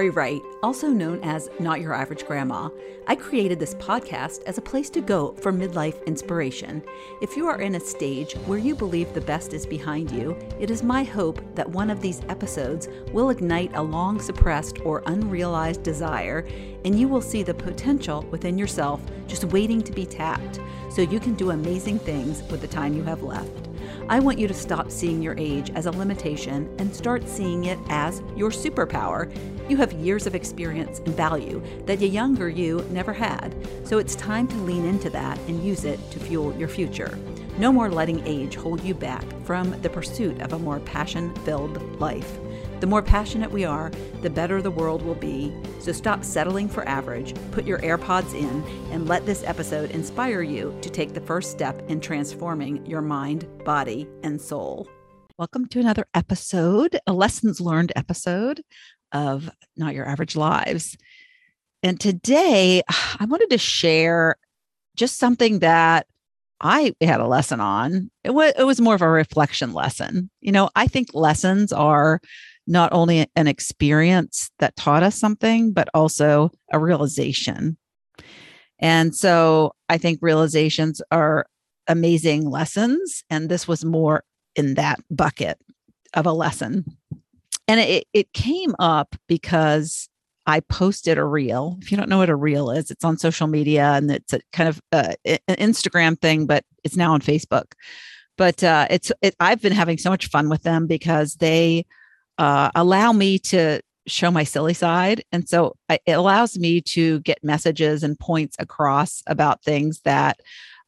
Lori Wright, also known as Not Your Average Grandma. I created this podcast as a place to go for midlife inspiration. If you are in a stage where you believe the best is behind you, it is my hope that one of these episodes will ignite a long suppressed or unrealized desire, and you will see the potential within yourself just waiting to be tapped, so you can do amazing things with the time you have left. I want you to stop seeing your age as a limitation and start seeing it as your superpower. You have years of experience and value that the younger you never had, so it's time to lean into that and use it to fuel your future. No more letting age hold you back from the pursuit of a more passion-filled life. The more passionate we are, the better the world will be. So stop settling for average, put your AirPods in, and let this episode inspire you to take the first step in transforming your mind, body, and soul. Welcome to another episode, a lessons learned episode of Not Your Average Lives. And today I wanted to share just something that I had a lesson on. It was more of a reflection lesson. You know, I think lessons are not only an experience that taught us something, but also a realization. And so I think realizations are amazing lessons. And this was more in that bucket of a lesson. And it came up because I posted a reel. If you don't know what a reel is, it's on social media and it's a kind of an Instagram thing, but it's now on Facebook. But I've been having so much fun with them because they allow me to show my silly side. And so it allows me to get messages and points across about things that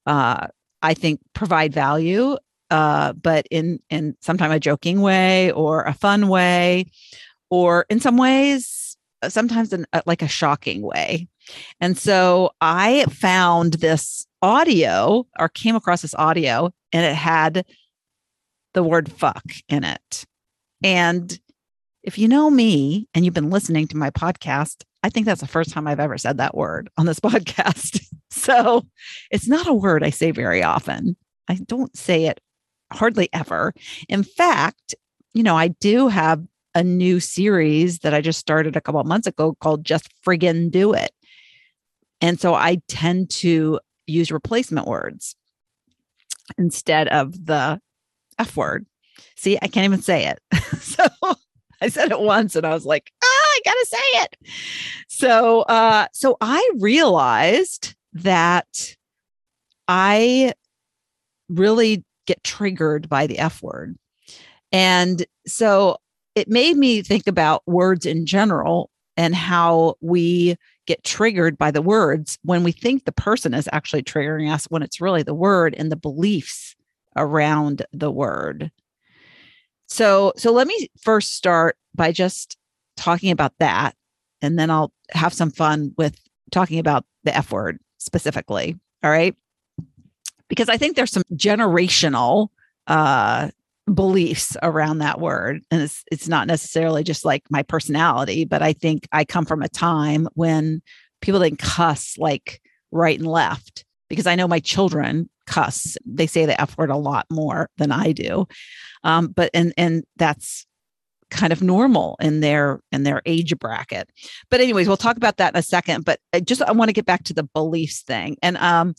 I think provide value, but in sometimes a joking way or a fun way, or in some ways, sometimes in like a shocking way. And so I found this audio or came across this audio and it had the word fuck in it. And if you know me and you've been listening to my podcast, I think that's the first time I've ever said that word on this podcast. So it's not a word I say very often. I don't say it hardly ever. In fact, you know, I do have a new series that I just started a couple of months ago called Just Friggin' Do It. And so I tend to use replacement words instead of the F word. See, I can't even say it. So I said it once and I was like, I gotta say it. So I realized that I really get triggered by the F word. And so it made me think about words in general and how we get triggered by the words when we think the person is actually triggering us, when it's really the word and the beliefs around the word. So let me first start by just talking about that, and then I'll have some fun with talking about the F word specifically. All right. Because I think there's some generational beliefs around that word. And it's not necessarily just like my personality, but I think I come from a time when people didn't cuss like right and left, because I know my children cuss. They say the F word a lot more than I do. But that's kind of normal in their age bracket. But anyways, we'll talk about that in a second. But I want to get back to the beliefs thing. And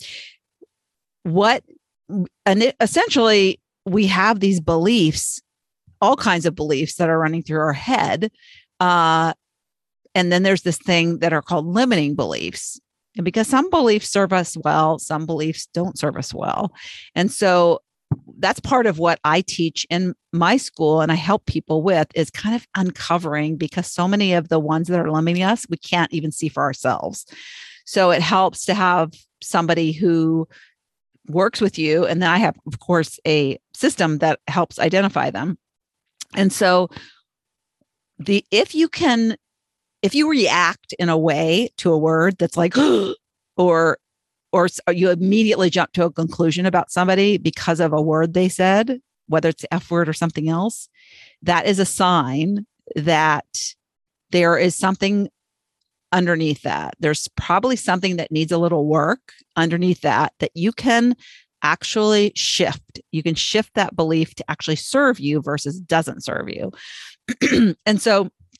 essentially we have these beliefs, all kinds of beliefs that are running through our head. And then there's this thing that are called limiting beliefs. And because some beliefs serve us well, some beliefs don't serve us well. And so that's part of what I teach in my school and I help people with, is kind of uncovering, because so many of the ones that are limiting us, we can't even see for ourselves. So it helps to have somebody who works with you. And then I have, of course, a system that helps identify them. And so if you react in a way to a word that's like, or you immediately jump to a conclusion about somebody because of a word they said, whether it's the F word or something else, that is a sign that there is something underneath that. There's probably something that needs a little work underneath that you can actually shift. You can shift that belief to actually serve you versus doesn't serve you. And so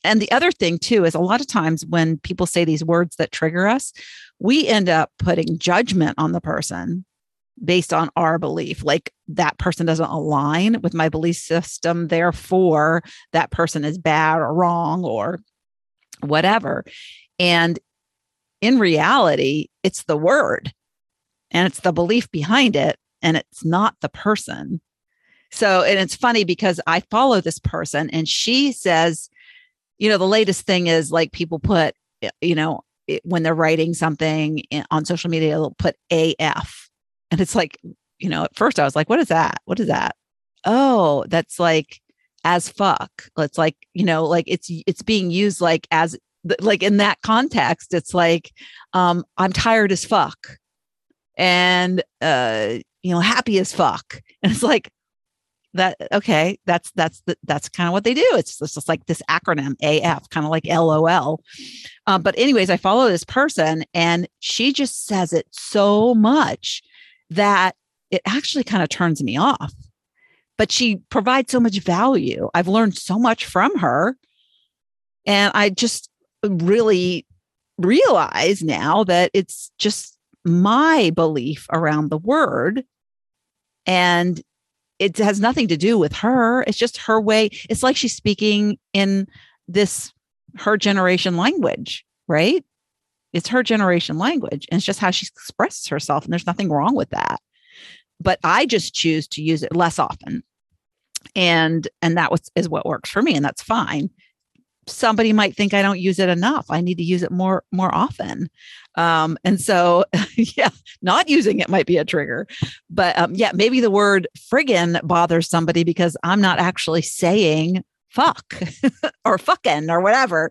And the other thing too is a lot of times when people say these words that trigger us, we end up putting judgment on the person based on our belief. Like that person doesn't align with my belief system. Therefore, that person is bad or wrong or whatever. And in reality, it's the word and it's the belief behind it. And it's not the person. So, and it's funny because I follow this person and she says, the latest thing is like people put, when they're writing something on social media, they'll put AF. And it's like, at first I was like, what is that? What is that? Oh, that's like as fuck. It's like, like it's being used like as like in that context, it's like, I'm tired as fuck and, happy as fuck. And it's like, that okay, that's kind of what they do. It's just like this acronym AF, kind of like LOL. But anyways, I follow this person and she just says it so much that it actually kind of turns me off. But she provides so much value. I've learned so much from her. And I just really realize now that it's just my belief around the word. And it has nothing to do with her. It's just her way. It's like she's speaking in her generation language, right? It's her generation language. And it's just how she expresses herself. And there's nothing wrong with that. But I just choose to use it less often. And that is what works for me. And that's fine. Somebody might think I don't use it enough. I need to use it more often. And so, not using it might be a trigger, but maybe the word friggin' bothers somebody because I'm not actually saying fuck or fucking or whatever.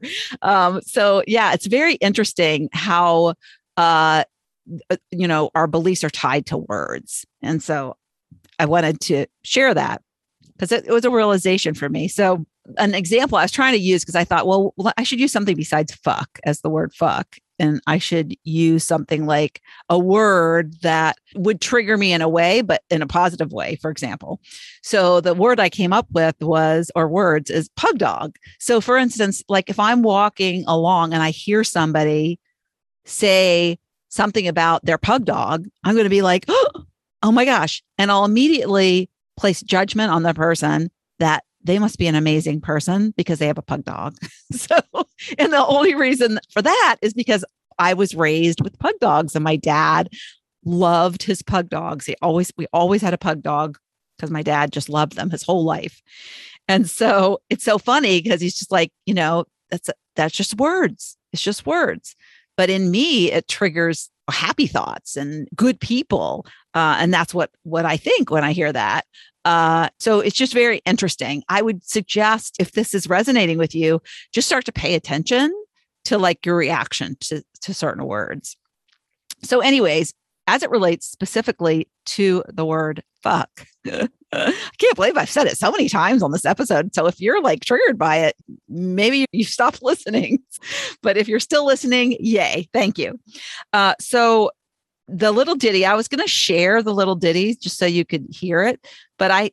It's very interesting how, our beliefs are tied to words. And so I wanted to share that because it was a realization for me. So an example I was trying to use because I thought, well, I should use something besides fuck as the word fuck. And I should use something like a word that would trigger me in a way, but in a positive way, for example. So the word I came up with is pug dog. So for instance, like if I'm walking along and I hear somebody say something about their pug dog, I'm going to be like, oh my gosh. And I'll immediately place judgment on the person that they must be an amazing person because they have a pug dog. And the only reason for that is because I was raised with pug dogs and my dad loved his pug dogs. We always had a pug dog because my dad just loved them his whole life. And so it's so funny because he's just like, that's just words. It's just words. But in me, it triggers happy thoughts and good people. And that's what I think when I hear that. So it's just very interesting. I would suggest if this is resonating with you, just start to pay attention to like your reaction to certain words. So anyways, as it relates specifically to the word fuck, I can't believe I've said it so many times on this episode. So if you're like triggered by it, maybe you stopped listening, but if you're still listening, yay. Thank you. So the little ditty, I was going to share the little ditty just so you could hear it. But I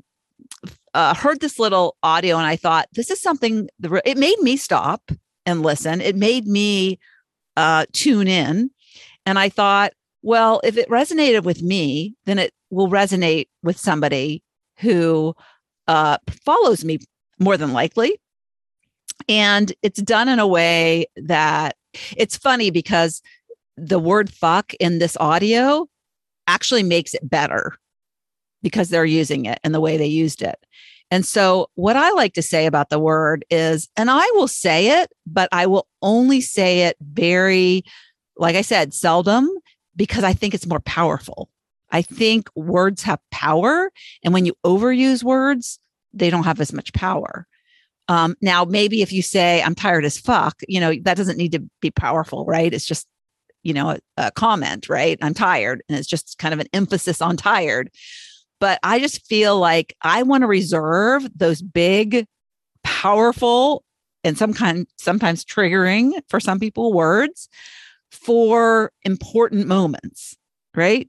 heard this little audio and I thought, this is something, it made me stop and listen. It made me tune in. And I thought, well, if it resonated with me, then it will resonate with somebody who follows me more than likely. And it's done in a way that it's funny because the word fuck in this audio actually makes it better because they're using it and the way they used it. And so what I like to say about the word is, and I will say it, but I will only say it very, like I said, seldom, because I think it's more powerful. I think words have power. And when you overuse words, they don't have as much power. Now, maybe if you say, I'm tired as fuck, that doesn't need to be powerful, right? It's just, a comment, right? I'm tired. And it's just kind of an emphasis on tired. But I just feel like I want to reserve those big, powerful, and sometimes triggering for some people words for important moments, right?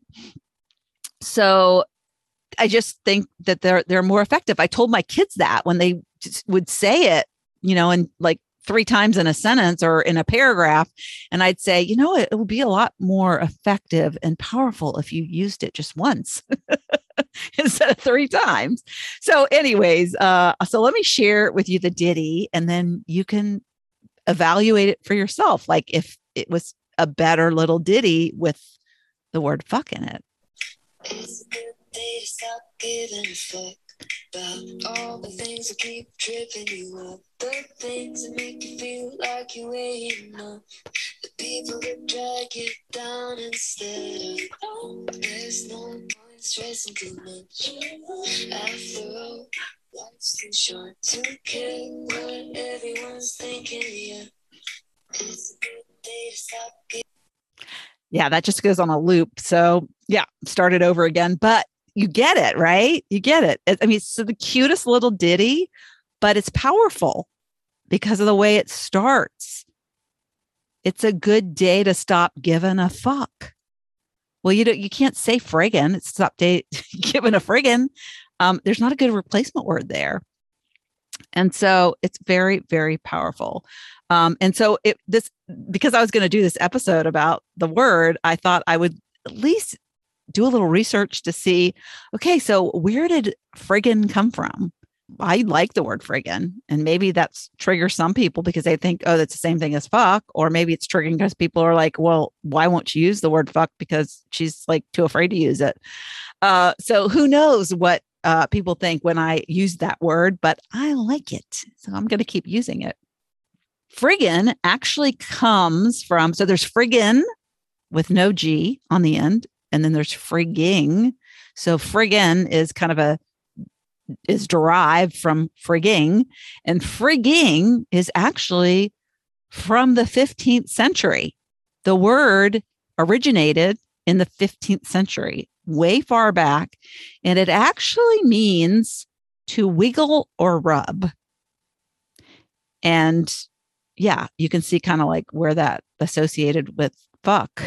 So I just think that they're more effective. I told my kids that when they would say it, and like 3 times in a sentence or in a paragraph. And I'd say, it would be a lot more effective and powerful if you used it just once instead of 3 times. So anyways, so let me share with you the ditty, and then you can evaluate it for yourself. Like if it was a better little ditty with the word fuck in it. It's a good day to stop giving a fuck about all the things that keep tripping you up, the things that make you feel like you ain't enough, the people that drag you down instead of, oh, there's no point stressing too much. After all, life's too short to care what everyone's thinking. Yeah, it's a good day to stop giving. Yeah, that just goes on a loop. So yeah, start it over again. But you get it, right? You get it. I mean, it's the cutest little ditty, but it's powerful because of the way it starts. It's a good day to stop giving a fuck. Well, you can't say friggin'. It's stop giving a friggin'. There's not a good replacement word there. And so it's very, very powerful. And so because I was going to do this episode about the word, I thought I would at least do a little research to see, okay, so where did friggin' come from? I like the word friggin', and maybe that's triggers some people because they think, oh, that's the same thing as fuck. Or maybe it's triggering because people are like, well, why won't you use the word fuck? Because she's like too afraid to use it. So who knows what people think when I use that word, but I like it. So I'm going to keep using it. Friggin' actually comes from, so there's friggin' with no G on the end, and then there's frigging. So friggin' is is derived from frigging, and frigging is actually from the 15th century. The word originated in the 15th century, way far back, and it actually means to wiggle or rub. And yeah, you can see kind of like where that associated with fuck.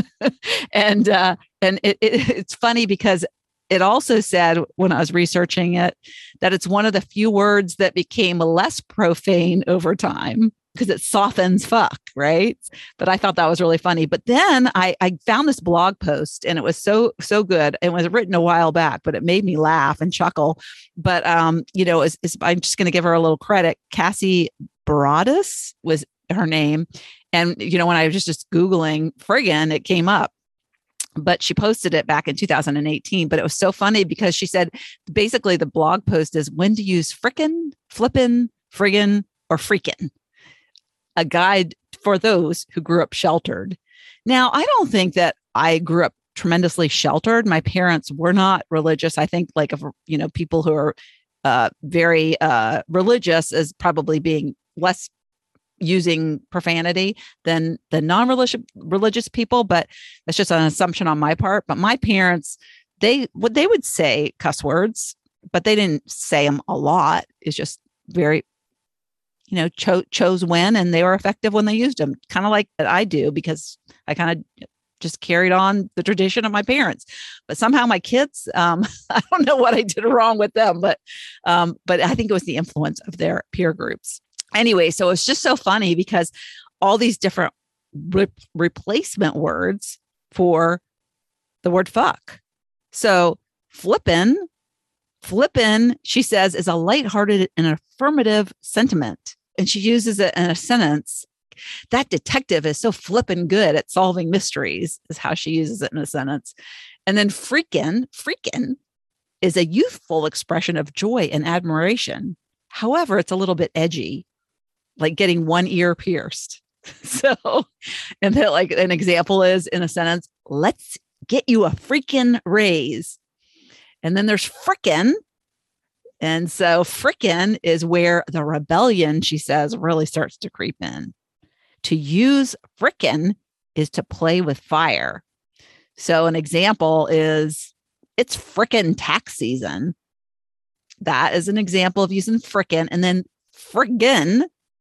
and it's funny because it also said when I was researching it that it's one of the few words that became less profane over time because it softens fuck, right? But I thought that was really funny. But then I found this blog post, and it was so good. It was written a while back, but it made me laugh and chuckle. But I'm just going to give her a little credit. Cassie Baradis was her name. And, when I was just Googling friggin', it came up. But she posted it back in 2018. But it was so funny because she said, basically the blog post is when to use frickin', flippin', friggin', or freakin'. A guide for those who grew up sheltered. Now, I don't think that I grew up tremendously sheltered. My parents were not religious. I think like, people who are very religious is probably being less using profanity than the non-religious people, but that's just an assumption on my part. But my parents, they would say cuss words, but they didn't say them a lot. It's just very, chose when, and they were effective when they used them, kind of like I do, because I kind of just carried on the tradition of my parents. But somehow my kids, I don't know what I did wrong with them, but I think it was the influence of their peer groups. Anyway, so it's just so funny because all these different replacement words for the word fuck. So flippin', she says, is a lighthearted and affirmative sentiment. And she uses it in a sentence. That detective is so flippin' good at solving mysteries, is how she uses it in a sentence. And then freakin' is a youthful expression of joy and admiration. However, it's a little bit edgy, like getting one ear pierced. So, and then like an example is in a sentence, let's get you a freaking raise. And then there's frickin'. And so frickin' is where the rebellion, she says, really starts to creep in. To use frickin' is to play with fire. So an example is, it's frickin' tax season. That is an example of using frickin'. And then friggin',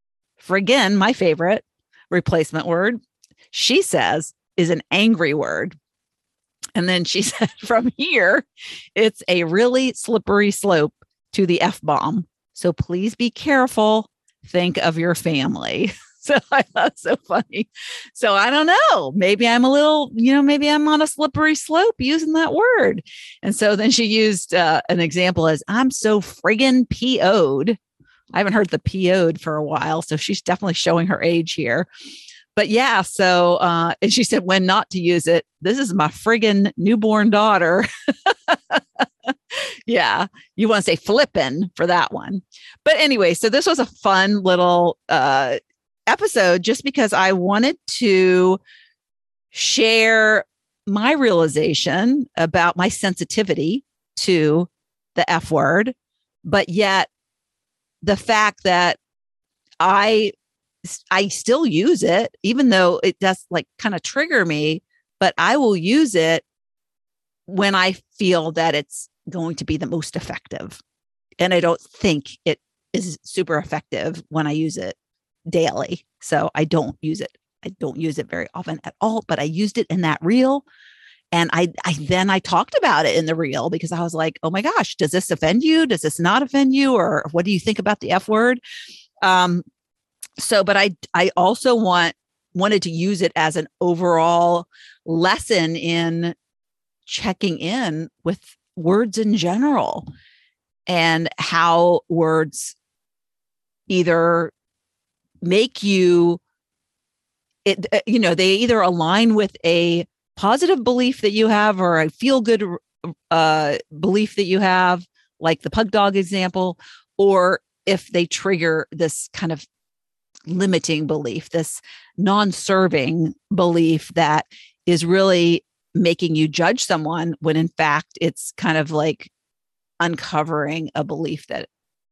my favorite replacement word, she says, is an angry word. And then she said, from here, it's a really slippery slope to the F-bomb. So please be careful. think of your family. So I thought it so funny. So I don't know, maybe I'm a little, maybe I'm on a slippery slope using that word. And so then she used an example as I'm so friggin' PO'd. I haven't heard the PO'd for a while. So she's definitely showing her age here. But yeah, so, and she said, when not to use it, this is my friggin' newborn daughter. Yeah, you want to say flippin' for that one. But anyway, so this was a fun little episode just because I wanted to share my realization about my sensitivity to the F word, but yet the fact that I still use it, even though it does like kind of trigger me, but I will use it when I feel that it's going to be the most effective. And I don't think it is super effective when I use it daily. So I don't use it. I don't use it very often at all, but I used it in that reel. And I talked about it in the reel because I was like, oh my gosh, does this offend you? Does this not offend you? Or what do you think about the F word? But I also wanted to use it as an overall lesson in checking in with words in general and how words either make you, they either align with a positive belief that you have or a feel good belief that you have, like the pug dog example, or if they trigger this kind of limiting belief, this non-serving belief that is really making you judge someone when in fact it's kind of like uncovering a belief that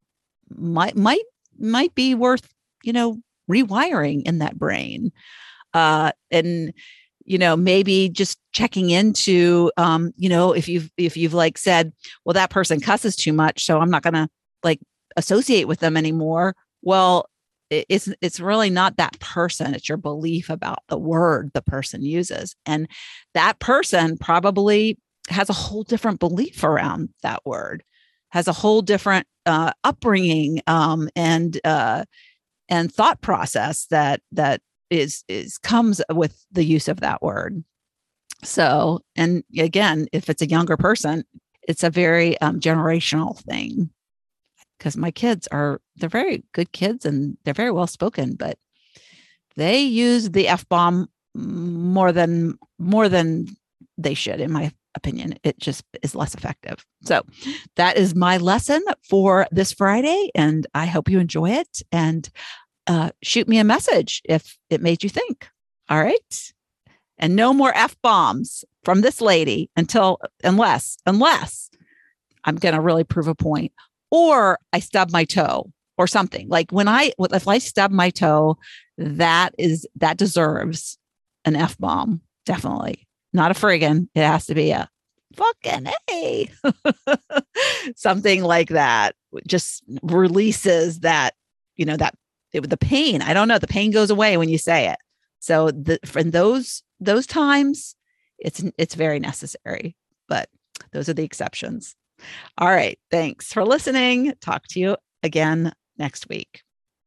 might be worth, rewiring in that brain. And maybe just checking into, if you've like said, well, that person cusses too much, so I'm not going to like associate with them anymore. Well, it's really not that person. It's your belief about the word the person uses. And that person probably has a whole different belief around that word, has a whole different upbringing and thought process that comes with the use of that word. So, and again, if it's a younger person, it's a very generational thing. Because my kids they're very good kids and they're very well spoken, but they use the F-bomb more than they should, in my opinion. It just is less effective. So that is my lesson for this Friday, and I hope you enjoy it. And shoot me a message if it made you think. All right. And no more F-bombs from this lady unless I'm going to really prove a point. Or I stub my toe or something. Like if I stub my toe, that deserves an F-bomb. Definitely. Not a friggin'. It has to be a fucking A. Something like that. Just releases that, the pain. I don't know. The pain goes away when you say it. So for those times, it's very necessary. But those are the exceptions. All right. Thanks for listening. Talk to you again next week.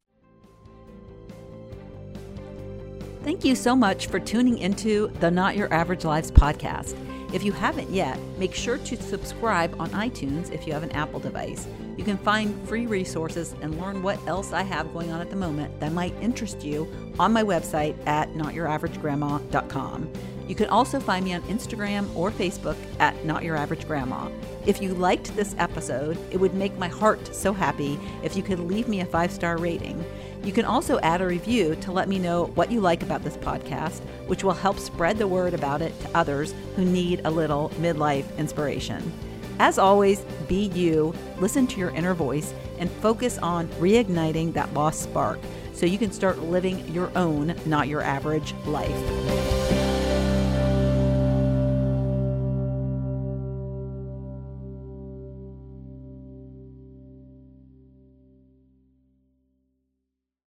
Thank you so much for tuning into the Not Your Average Lives podcast. If you haven't yet, make sure to subscribe on iTunes if you have an Apple device. You can find free resources and learn what else I have going on at the moment that might interest you on my website at notyouraverage.grandma.com. You can also find me on Instagram or Facebook at Not Your Average Grandma. If you liked this episode, it would make my heart so happy if you could leave me a 5-star rating. You can also add a review to let me know what you like about this podcast, which will help spread the word about it to others who need a little midlife inspiration. As always, be you, listen to your inner voice, and focus on reigniting that lost spark so you can start living your own Not Your Average life.